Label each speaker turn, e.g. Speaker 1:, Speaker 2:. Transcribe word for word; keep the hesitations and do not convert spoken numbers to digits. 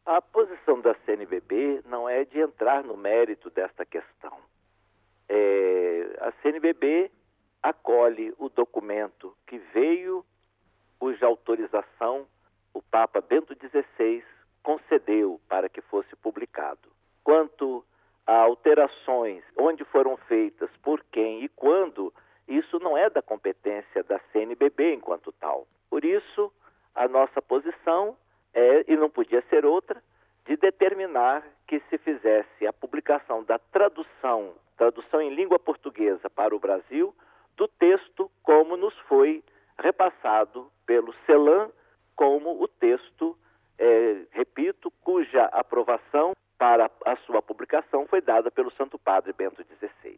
Speaker 1: A posição da C N B B não é de entrar no mérito desta questão. É, a C N B B acolhe o documento que veio, cuja autorização o Papa Bento dezesseis concedeu para que fosse publicado. Quanto a alterações, onde foram feitas, por quem e quando, isso não é da competência da C N B B enquanto tal. Por isso, a nossa posição é, e não podia ser outra, de determinar que se fizesse a publicação da tradução, tradução em língua portuguesa para o Brasil, do texto como nos foi repassado pelo CELAM como o texto